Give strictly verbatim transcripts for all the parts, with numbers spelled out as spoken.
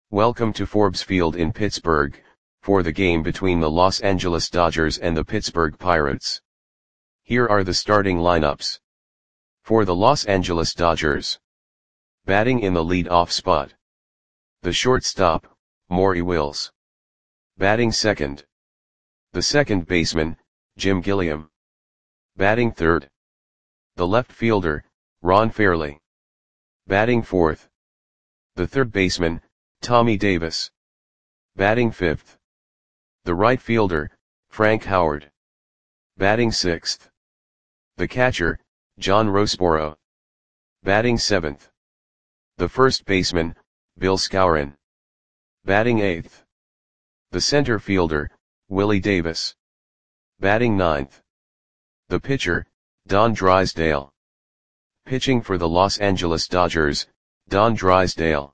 Welcome to Forbes Field in Pittsburgh, for the game between the Los Angeles Dodgers and the Pittsburgh Pirates. Here are the starting lineups. For the Los Angeles Dodgers. Batting in the lead-off spot. The shortstop, Maury Wills. Batting second. The second baseman, Jim Gilliam. Batting third. The left fielder, Ron Fairly. Batting fourth. The third baseman, Tommy Davis. Batting fifth. The right fielder, Frank Howard. Batting sixth. The catcher, John Roseboro. Batting seventh. The first baseman, Bill Skowron. Batting eighth. The center fielder, Willie Davis. Batting ninth. The pitcher, Don Drysdale. Pitching for the Los Angeles Dodgers, Don Drysdale.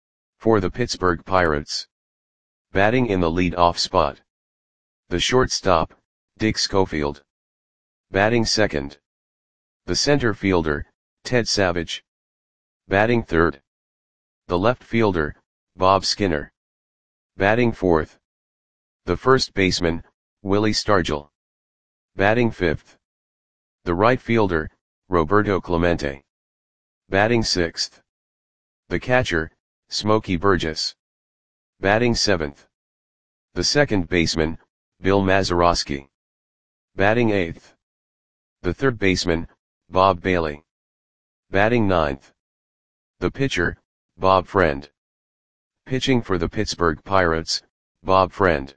For the Pittsburgh Pirates. Batting in the lead-off spot. The shortstop, Dick Schofield. Batting second. The center fielder, Ted Savage. Batting third. The left fielder, Bob Skinner. Batting fourth. The first baseman, Willie Stargell. Batting fifth. The right fielder, Roberto Clemente. Batting sixth. The catcher, Smokey Burgess. Batting seventh. The second baseman, Bill Mazeroski. Batting eighth. The third baseman, Bob Bailey. Batting ninth. The pitcher, Bob Friend. Pitching for the Pittsburgh Pirates, Bob Friend.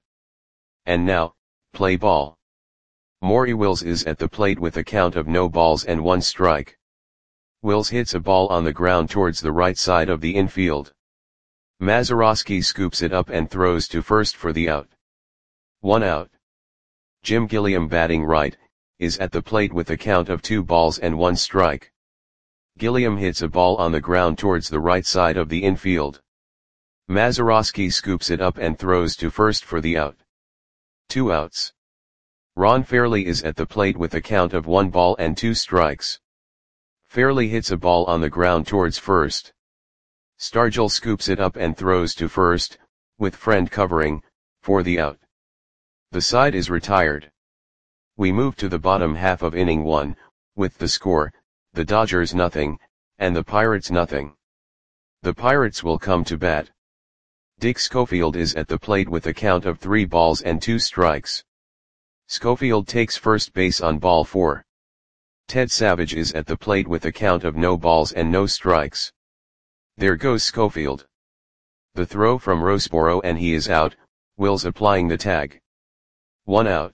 And now, play ball. Maury Wills is at the plate with a count of no balls and one strike. Wills hits a ball on the ground towards the right side of the infield. Mazeroski scoops it up and throws to first for the out. One out. Jim Gilliam, batting right, is at the plate with a count of two balls and one strike. Gilliam hits a ball on the ground towards the right side of the infield. Mazeroski scoops it up and throws to first for the out. Two outs. Ron Fairly is at the plate with a count of one ball and two strikes. Fairly hits a ball on the ground towards first. Stargell scoops it up and throws to first, with Friend covering, for the out. The side is retired. We move to the bottom half of inning one, with the score, the Dodgers nothing, and the Pirates nothing. The Pirates will come to bat. Dick Schofield is at the plate with a count of three balls and two strikes. Schofield takes first base on ball four. Ted Savage is at the plate with a count of no balls and no strikes. There goes Schofield. The throw from Roseboro and he is out, Wills applying the tag. One out.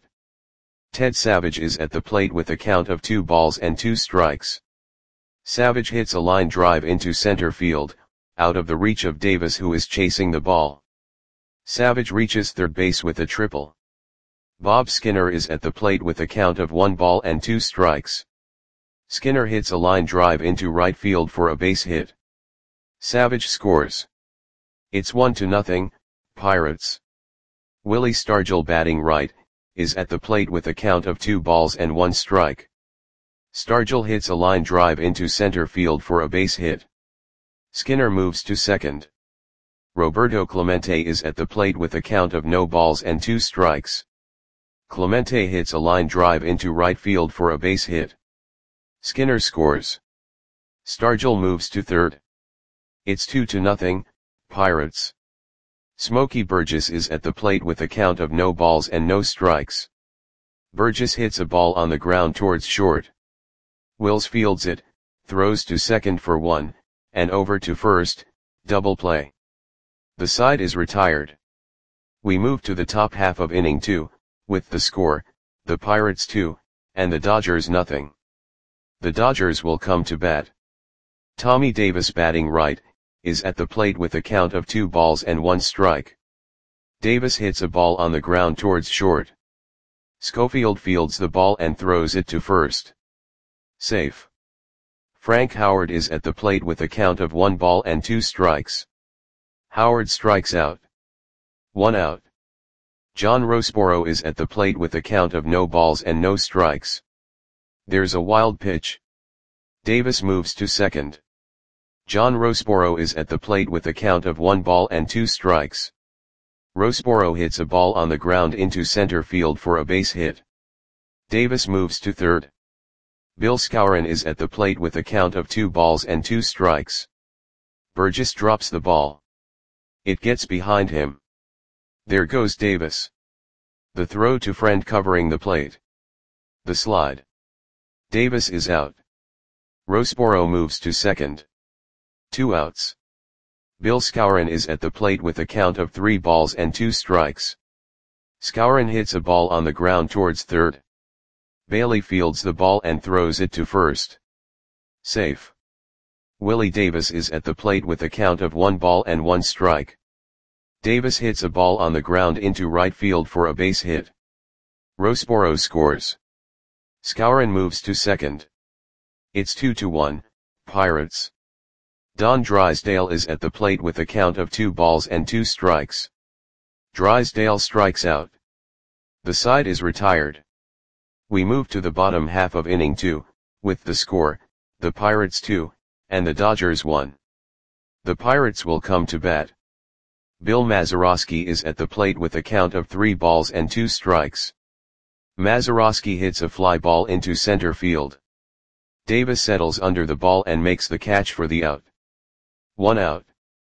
Ted Savage is at the plate with a count of two balls and two strikes. Savage hits a line drive into center field, out of the reach of Davis, who is chasing the ball. Savage reaches third base with a triple. Bob Skinner is at the plate with a count of one ball and two strikes. Skinner hits a line drive into right field for a base hit. Savage scores. It's one to nothing, Pirates. Willie Stargell, batting right, is at the plate with a count of two balls and one strike. Stargell hits a line drive into center field for a base hit. Skinner moves to second. Roberto Clemente is at the plate with a count of no balls and two strikes. Clemente hits a line drive into right field for a base hit. Skinner scores. Stargell moves to third. It's two to nothing, Pirates. Smokey Burgess is at the plate with a count of no balls and no strikes. Burgess hits a ball on the ground towards short. Wills fields it, throws to second for one, and over to first, double play. The side is retired. We move to the top half of inning two, with the score, the Pirates two, and the Dodgers nothing. The Dodgers will come to bat. Tommy Davis, batting right, is at the plate with a count of two balls and one strike. Davis hits a ball on the ground towards short. Schofield fields the ball and throws it to first. Safe. Frank Howard is at the plate with a count of one ball and two strikes. Howard strikes out. One out. John Roseboro is at the plate with a count of no balls and no strikes. There's a wild pitch. Davis moves to second. John Roseboro is at the plate with a count of one ball and two strikes. Roseboro hits a ball on the ground into center field for a base hit. Davis moves to third. Bill Skowron is at the plate with a count of two balls and two strikes. Burgess drops the ball. It gets behind him. There goes Davis. The throw to Friend covering the plate. The slide. Davis is out. Roseboro moves to second. Two outs. Bill Skowron is at the plate with a count of three balls and two strikes. Skowron hits a ball on the ground towards third. Bailey fields the ball and throws it to first. Safe. Willie Davis is at the plate with a count of one ball and one strike. Davis hits a ball on the ground into right field for a base hit. Roseboro scores. Skowron moves to second. It's two to one, Pirates. Don Drysdale is at the plate with a count of two balls and two strikes. Drysdale strikes out. The side is retired. We move to the bottom half of inning two, with the score, the Pirates two, and the Dodgers one. The Pirates will come to bat. Bill Mazeroski is at the plate with a count of three balls and two strikes. Mazeroski hits a fly ball into center field. Davis settles under the ball and makes the catch for the out. One out.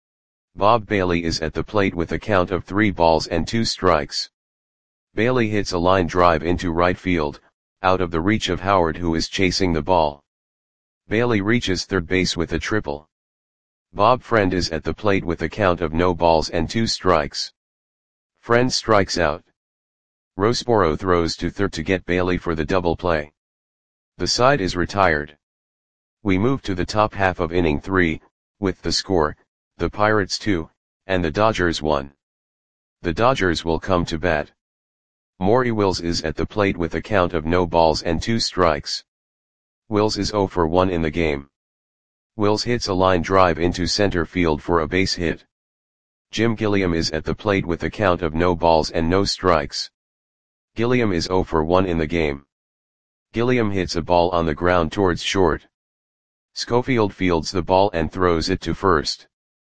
Bob Bailey is at the plate with a count of three balls and two strikes. Bailey hits a line drive into right field, out of the reach of Howard, who is chasing the ball. Bailey reaches third base with a triple. Bob Friend is at the plate with a count of no balls and two strikes. Friend strikes out. Roseboro throws to third to get Bailey for the double play. The side is retired. We move to the top half of inning three, with the score, the Pirates two, and the Dodgers one. The Dodgers will come to bat. Maury Wills is at the plate with a count of no balls and two strikes. Wills is oh for one in the game. Wills hits a line drive into center field for a base hit. Jim Gilliam is at the plate with a count of no balls and no strikes. Gilliam is oh for one in the game. Gilliam hits a ball on the ground towards short. Schofield fields the ball and throws it to first.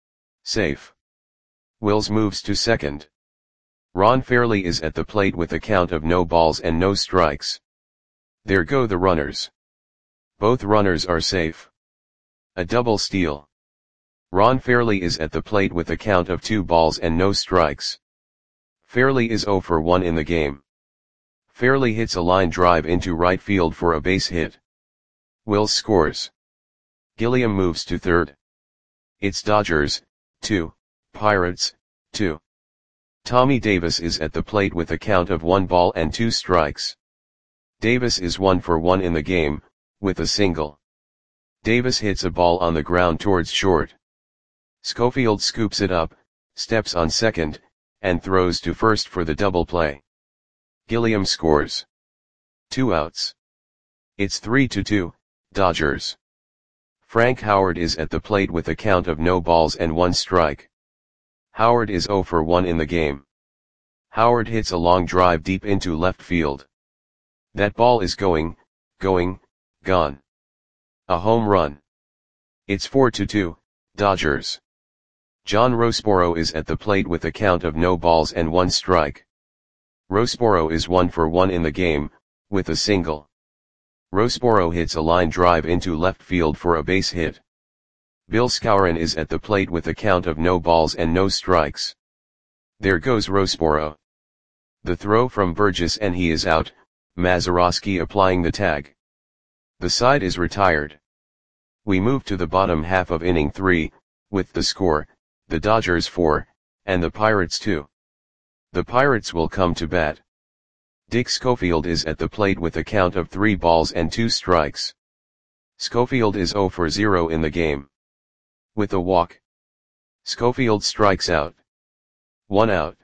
Safe. Wills moves to second. Ron Fairley is at the plate with a count of no balls and no strikes. There go the runners. Both runners are safe. A double steal. Ron Fairley is at the plate with a count of two balls and no strikes. Fairley is oh for one in the game. Fairley hits a line drive into right field for a base hit. Wills scores. Gilliam moves to third. It's Dodgers, two, Pirates, two. Tommy Davis is at the plate with a count of one ball and two strikes. Davis is one for one in the game, with a single. Davis hits a ball on the ground towards short. Schofield scoops it up, steps on second, and throws to first for the double play. Gilliam scores. Two outs. It's three to two, Dodgers. Frank Howard is at the plate with a count of no balls and one strike. Howard is oh for one in the game. Howard hits a long drive deep into left field. That ball is going, going, gone. A home run. It's four to two, Dodgers. John Roseboro is at the plate with a count of no balls and one strike. Roseboro is one for one in the game, with a single. Roseboro hits a line drive into left field for a base hit. Bill Skowron is at the plate with a count of no balls and no strikes. There goes Roseboro. The throw from Burgess and he is out, Mazeroski applying the tag. The side is retired. We move to the bottom half of inning three, with the score, the Dodgers four, and the Pirates two. The Pirates will come to bat. Dick Schofield is at the plate with a count of three balls and two strikes. Schofield is oh for zero in the game. With a walk. Schofield strikes out. One out.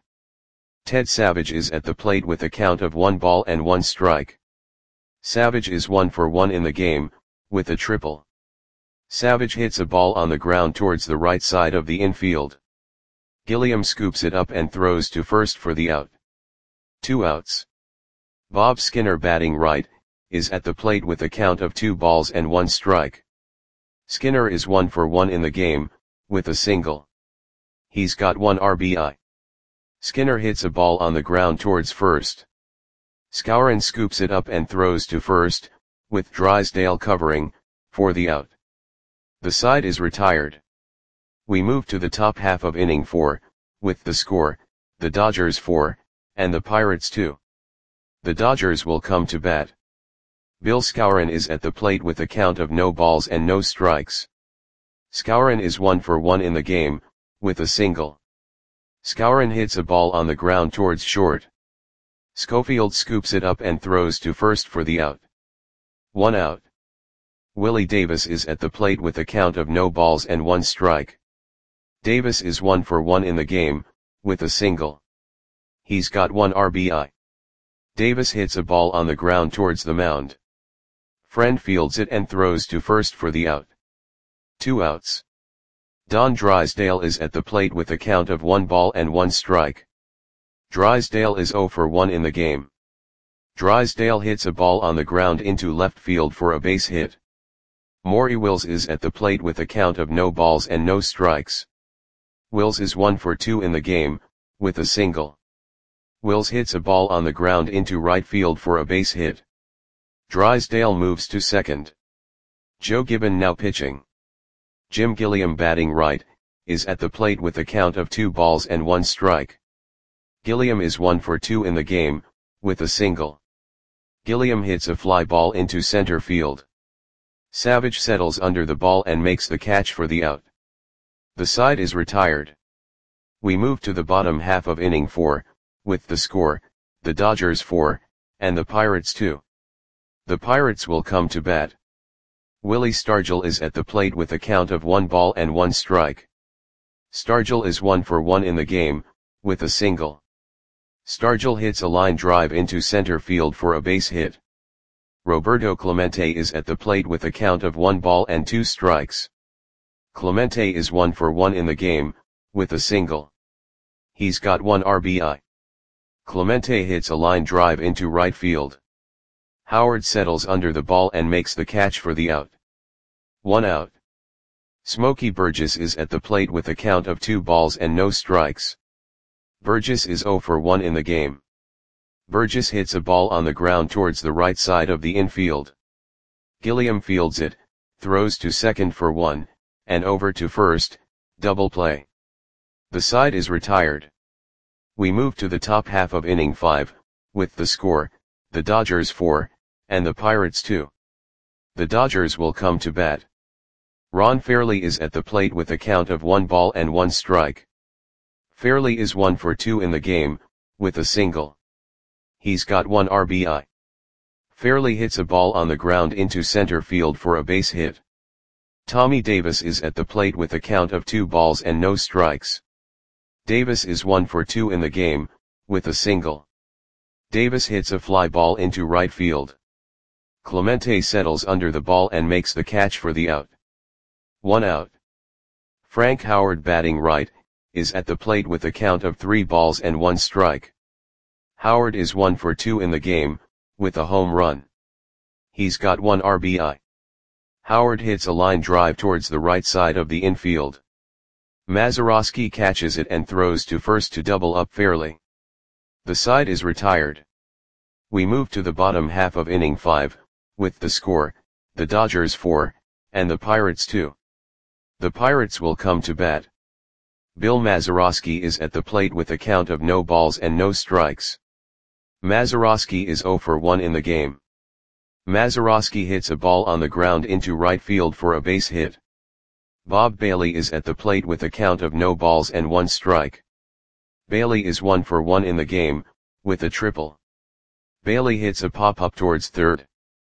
Ted Savage is at the plate with a count of one ball and one strike. Savage is one for one in the game, with a triple. Savage hits a ball on the ground towards the right side of the infield. Gilliam scoops it up and throws to first for the out. Two outs. Bob Skinner, batting right, is at the plate with a count of two balls and one strike. Skinner is one for one in the game, with a single. He's got one R B I. Skinner hits a ball on the ground towards first. Skowron scoops it up and throws to first, with Drysdale covering, for the out. The side is retired. We move to the top half of inning four, with the score, the Dodgers four, and the Pirates two. The Dodgers will come to bat. Bill Skowron is at the plate with a count of no balls and no strikes. Skowron is one for one in the game, with a single. Skowron hits a ball on the ground towards short. Schofield scoops it up and throws to first for the out. One out. Willie Davis is at the plate with a count of no balls and one strike. Davis is one for one in the game, with a single. He's got one R B I. Davis hits a ball on the ground towards the mound. Friend fields it and throws to first for the out. Two outs. Don Drysdale is at the plate with a count of one ball and one strike. Drysdale is zero for one in the game. Drysdale hits a ball on the ground into left field for a base hit. Maury Wills is at the plate with a count of no balls and no strikes. Wills is one for two in the game, with a single. Wills hits a ball on the ground into right field for a base hit. Drysdale moves to second. Joe Gibbon now pitching. Jim Gilliam batting right, is at the plate with a count of two balls and one strike. Gilliam is one for two in the game, with a single. Gilliam hits a fly ball into center field. Savage settles under the ball and makes the catch for the out. The side is retired. We move to the bottom half of inning four, with the score, the Dodgers four, and the Pirates two. The Pirates will come to bat. Willie Stargell is at the plate with a count of one ball and one strike. Stargell is one for one in the game, with a single. Stargell hits a line drive into center field for a base hit. Roberto Clemente is at the plate with a count of one ball and two strikes. Clemente is one for one in the game, with a single. He's got one R B I. Clemente hits a line drive into right field. Howard settles under the ball and makes the catch for the out. One out. Smokey Burgess is at the plate with a count of two balls and no strikes. Burgess is zero for one in the game. Burgess hits a ball on the ground towards the right side of the infield. Gilliam fields it, throws to second for one, and over to first, double play. The side is retired. We move to the top half of inning five, with the score, the Dodgers four, and the Pirates two. The Dodgers will come to bat. Ron Fairly is at the plate with a count of one ball and one strike. Fairly is one for two in the game, with a single. He's got one R B I. Fairly hits a ball on the ground into center field for a base hit. Tommy Davis is at the plate with a count of two balls and no strikes. Davis is one for two in the game, with a single. Davis hits a fly ball into right field. Clemente settles under the ball and makes the catch for the out. One out. Frank Howard batting right, is at the plate with a count of three balls and one strike. Howard is one for two in the game, with a home run. He's got one R B I. Howard hits a line drive towards the right side of the infield. Mazeroski catches it and throws to first to double up Fairly. The side is retired. We move to the bottom half of inning five, with the score, the Dodgers four, and the Pirates two. The Pirates will come to bat. Bill Mazeroski is at the plate with a count of no balls and no strikes. Mazeroski is zero for one in the game. Mazeroski hits a ball on the ground into right field for a base hit. Bob Bailey is at the plate with a count of no balls and one strike. Bailey is one for one in the game, with a triple. Bailey hits a pop-up towards third.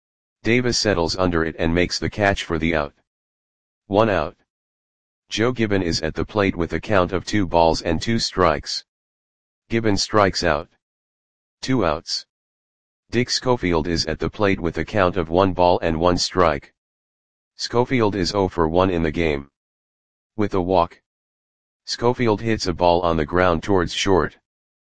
Davis settles under it and makes the catch for the out. One out. Joe Gibbon is at the plate with a count of two balls and two strikes. Gibbon strikes out. Two outs. Dick Schofield is at the plate with a count of one ball and one strike. Schofield is zero for one in the game. With a walk. Schofield hits a ball on the ground towards short.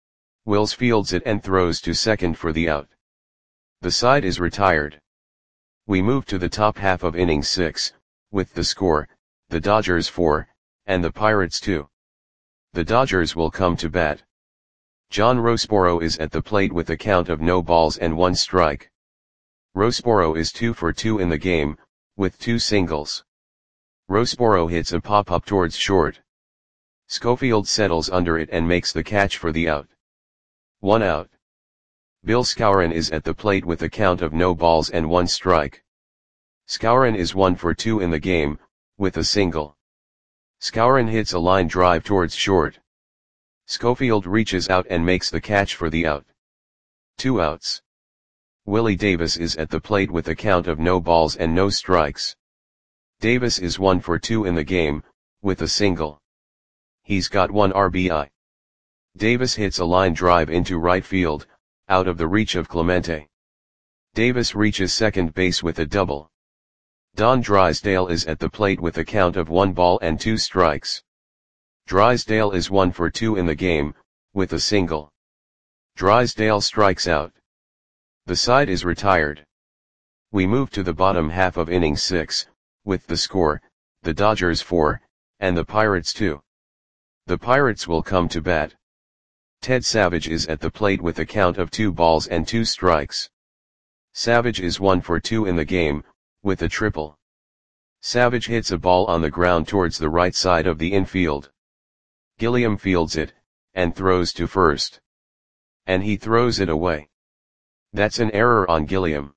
Wills fields it and throws to second for the out. The side is retired. We move to the top half of inning six, with the score, the Dodgers four, and the Pirates two. The Dodgers will come to bat. John Rossboro is at the plate with a count of no balls and one strike. Rossboro is two for two in the game, with two singles. Rossboro hits a pop-up towards short. Schofield settles under it and makes the catch for the out. One out. Bill Skowron is at the plate with a count of no balls and one strike. Skowron is one for two in the game, with a single. Skowron hits a line drive towards short. Schofield reaches out and makes the catch for the out. Two outs. Willie Davis is at the plate with a count of no balls and no strikes. Davis is one for two in the game, with a single. He's got one R B I. Davis hits a line drive into right field, out of the reach of Clemente. Davis reaches second base with a double. Don Drysdale is at the plate with a count of one ball and two strikes. Drysdale is one for two in the game, with a single. Drysdale strikes out. The side is retired. We move to the bottom half of inning six, with the score, the Dodgers four, and the Pirates two. The Pirates will come to bat. Ted Savage is at the plate with a count of two balls and two strikes. Savage is one for two in the game, with a triple. Savage hits a ball on the ground towards the right side of the infield. Gilliam fields it, and throws to first. And he throws it away. That's an error on Gilliam.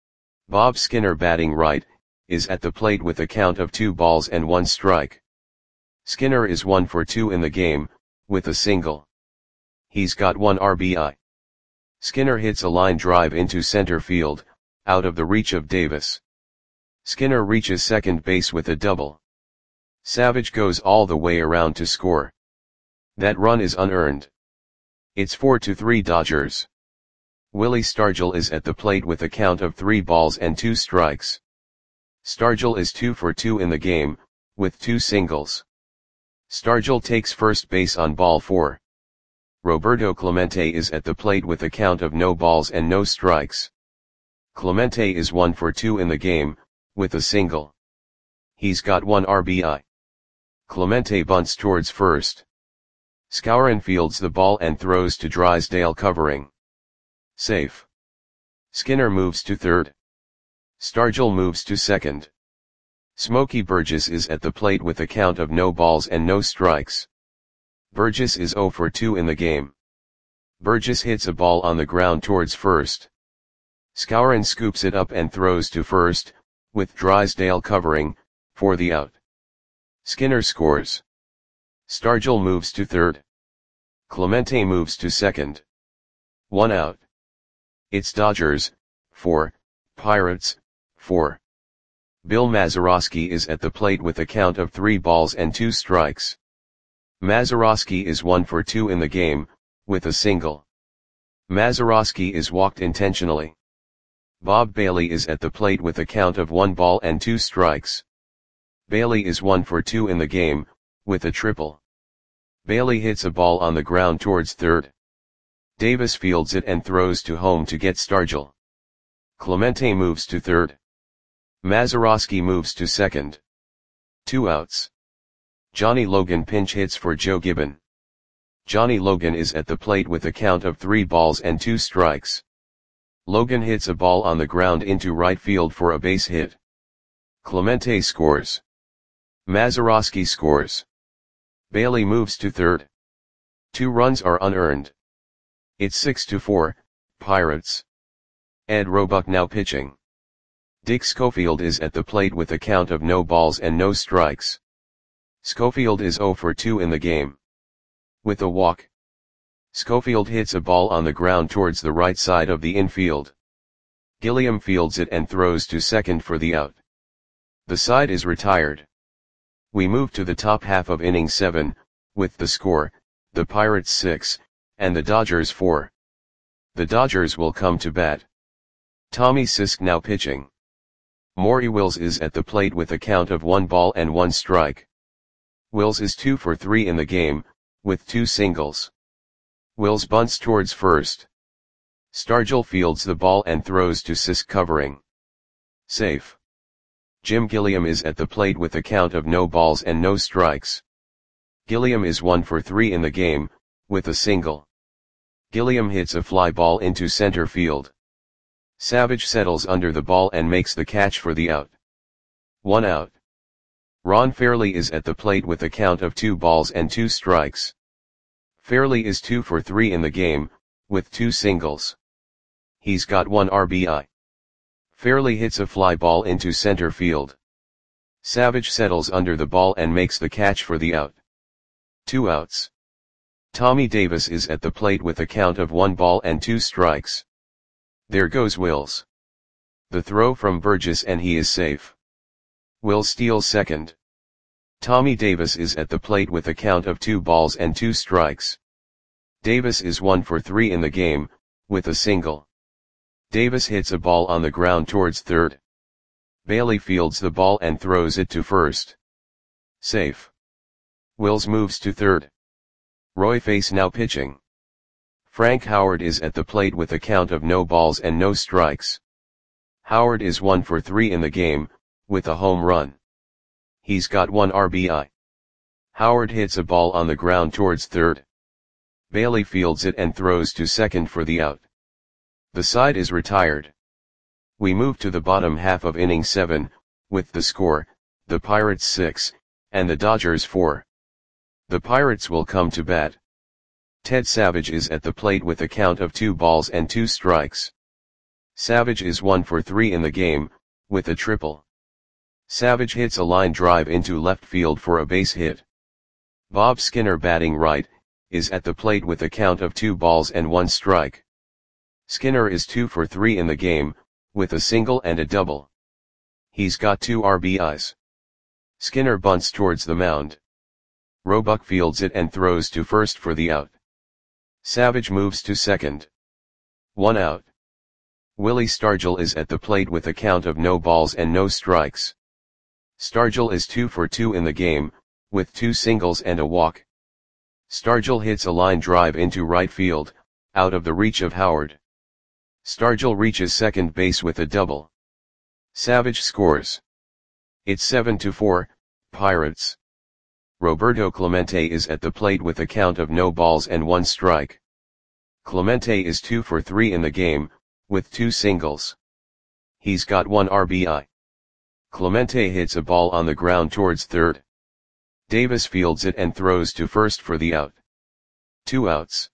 Bob Skinner, batting right, is at the plate with a count of two balls and one strike. Skinner is one for two in the game, with a single. He's got one R B I. Skinner hits a line drive into center field, out of the reach of Davis. Skinner reaches second base with a double. Savage goes all the way around to score. That run is unearned. It's four to three Dodgers. Willie Stargell is at the plate with a count of three balls and two strikes. Stargell is two for two in the game, with two singles. Stargell takes first base on ball four. Roberto Clemente is at the plate with a count of no balls and no strikes. Clemente is one for two in the game, with a single. He's got one R B I. Clemente bunts towards first. Skowron fields the ball and throws to Drysdale covering. Safe. Skinner moves to third. Stargell moves to second. Smokey Burgess is at the plate with a count of no balls and no strikes. Burgess is zero for two in the game. Burgess hits a ball on the ground towards first. Skowron scoops it up and throws to first, with Drysdale covering, for the out. Skinner scores. Stargell moves to third. Clemente moves to second. One out. It's Dodgers, four, Pirates, four. Bill Mazeroski is at the plate with a count of three balls and two strikes. Mazeroski is one for two in the game, with a single. Mazeroski is walked intentionally. Bob Bailey is at the plate with a count of one ball and two strikes. Bailey is one for two in the game, with a triple. Bailey hits a ball on the ground towards third. Davis fields it and throws to home to get Stargell. Clemente moves to third. Mazeroski moves to second. Two outs. Johnny Logan pinch hits for Joe Gibbon. Johnny Logan is at the plate with a count of three balls and two strikes. Logan hits a ball on the ground into right field for a base hit. Clemente scores. Mazeroski scores. Bailey moves to third. Two runs are unearned. It's six to four, Pirates. Ed Roebuck now pitching. Dick Schofield is at the plate with a count of no balls and no strikes. Schofield is zero for two in the game. With a walk. Schofield hits a ball on the ground towards the right side of the infield. Gilliam fields it and throws to second for the out. The side is retired. We move to the top half of inning seven, with the score, the Pirates six, and the Dodgers four. The Dodgers will come to bat. Tommy Sisk now pitching. Maury Wills is at the plate with a count of one ball and one strike. Wills is two for three in the game, with two singles. Wills bunts towards first. Stargell fields the ball and throws to Sisk covering. Safe. Jim Gilliam is at the plate with a count of no balls and no strikes. Gilliam is one for three in the game, with a single. Gilliam hits a fly ball into center field. Savage settles under the ball and makes the catch for the out. One out. Ron Fairley is at the plate with a count of two balls and two strikes. Fairley is two for three in the game, with two singles. He's got one R B I. Fairley hits a fly ball into center field. Savage settles under the ball and makes the catch for the out. Two outs. Tommy Davis is at the plate with a count of one ball and two strikes. There goes Wills. The throw from Burgess and he is safe. Wills steals second. Tommy Davis is at the plate with a count of two balls and two strikes. Davis is one for three in the game, with a single. Davis hits a ball on the ground towards third. Bailey fields the ball and throws it to first. Safe. Wills moves to third. Roy Face now pitching. Frank Howard is at the plate with a count of no balls and no strikes. Howard is one for three in the game, with a home run. He's got one R B I. Howard hits a ball on the ground towards third. Bailey fields it and throws to second for the out. The side is retired. We move to the bottom half of inning seven, with the score, the Pirates six, and the Dodgers four. The Pirates will come to bat. Ted Savage is at the plate with a count of two balls and two strikes. Savage is one for three in the game, with a triple. Savage hits a line drive into left field for a base hit. Bob Skinner, batting right, is at the plate with a count of two balls and one strike. Skinner is two for three in the game, with a single and a double. He's got two R B Is. Skinner bunts towards the mound. Roebuck fields it and throws to first for the out. Savage moves to second. One out. Willie Stargell is at the plate with a count of no balls and no strikes. Stargell is two for two in the game, with two singles and a walk. Stargell hits a line drive into right field, out of the reach of Howard. Stargell reaches second base with a double. Savage scores. It's seven to four, Pirates. Roberto Clemente is at the plate with a count of no balls and one strike. Clemente is two for three in the game, with two singles. He's got one R B I. Clemente hits a ball on the ground towards third. Davis fields it and throws to first for the out. Two outs.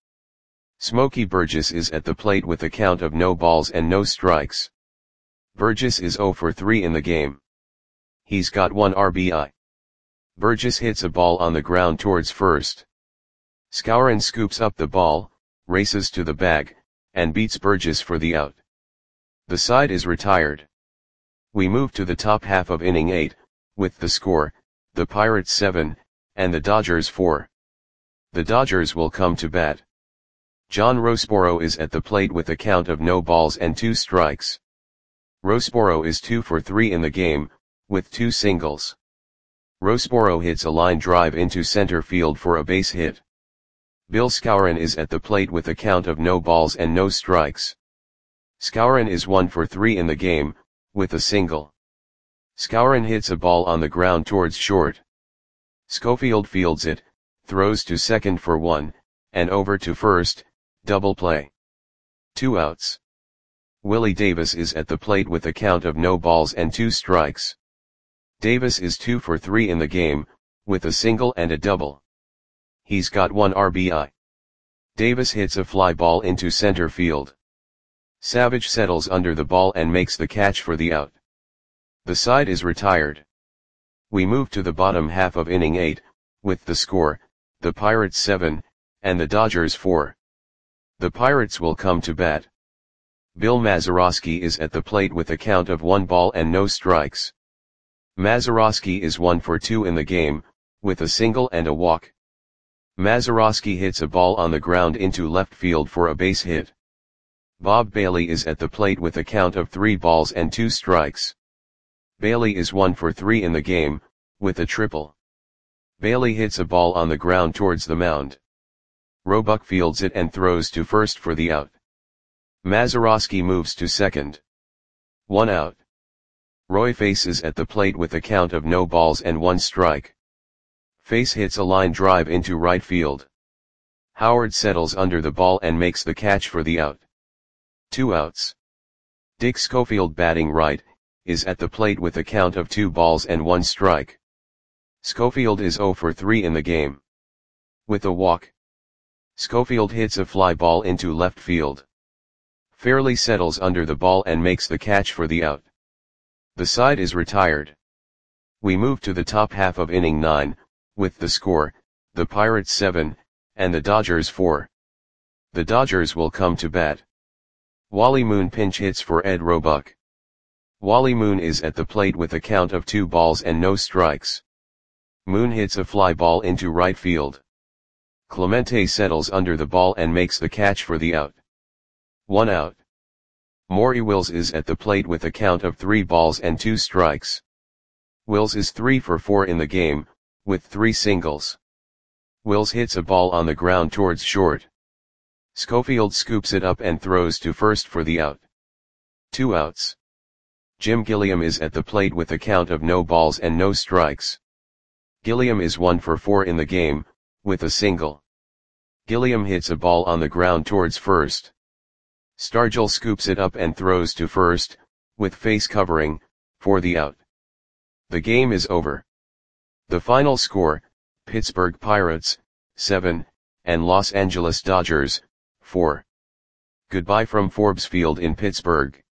Smokey Burgess is at the plate with a count of no balls and no strikes. Burgess is zero for three in the game. He's got one R B I. Burgess hits a ball on the ground towards first. Skowron scoops up the ball, races to the bag, and beats Burgess for the out. The side is retired. We move to the top half of inning eight, with the score, the Pirates seven, and the Dodgers four. The Dodgers will come to bat. John Roseboro is at the plate with a count of no balls and two strikes. Roseboro is two for three in the game, with two singles. Roseboro hits a line drive into center field for a base hit. Bill Skowron is at the plate with a count of no balls and no strikes. Skowron is one for three in the game, with a single. Skowron hits a ball on the ground towards short. Schofield fields it, throws to second for one, and over to first, double play. Two outs. Willie Davis is at the plate with a count of no balls and two strikes. Davis is two for three in the game, with a single and a double. He's got one R B I. Davis hits a fly ball into center field. Savage settles under the ball and makes the catch for the out. The side is retired. We move to the bottom half of inning eight, with the score, the Pirates seven, and the Dodgers four. The Pirates will come to bat. Bill Mazeroski is at the plate with a count of one ball and no strikes. Mazeroski is one for two in the game, with a single and a walk. Mazeroski hits a ball on the ground into left field for a base hit. Bob Bailey is at the plate with a count of three balls and two strikes. Bailey is one for three in the game, with a triple. Bailey hits a ball on the ground towards the mound. Roebuck fields it and throws to first for the out. Mazeroski moves to second. One out. Roy faces at the plate with a count of no balls and one strike. Face hits a line drive into right field. Howard settles under the ball and makes the catch for the out. Two outs. Dick Schofield, batting right, is at the plate with a count of two balls and one strike. Schofield is oh for three in the game. With a walk, Schofield hits a fly ball into left field. Fairly settles under the ball and makes the catch for the out. The side is retired. We move to the top half of inning nine, with the score, the Pirates seven, and the Dodgers four. The Dodgers will come to bat. Wally Moon pinch hits for Ed Roebuck. Wally Moon is at the plate with a count of two balls and no strikes. Moon hits a fly ball into right field. Clemente settles under the ball and makes the catch for the out. One out. Maury Wills is at the plate with a count of three balls and two strikes. Wills is three for four in the game, with three singles. Wills hits a ball on the ground towards short. Schofield scoops it up and throws to first for the out. Two outs. Jim Gilliam is at the plate with a count of no balls and no strikes. Gilliam is one for four in the game, with a single. Gilliam hits a ball on the ground towards first. Stargell scoops it up and throws to first, with face covering, for the out. The game is over. The final score, Pittsburgh Pirates, seven, and Los Angeles Dodgers, four. Goodbye from Forbes Field in Pittsburgh.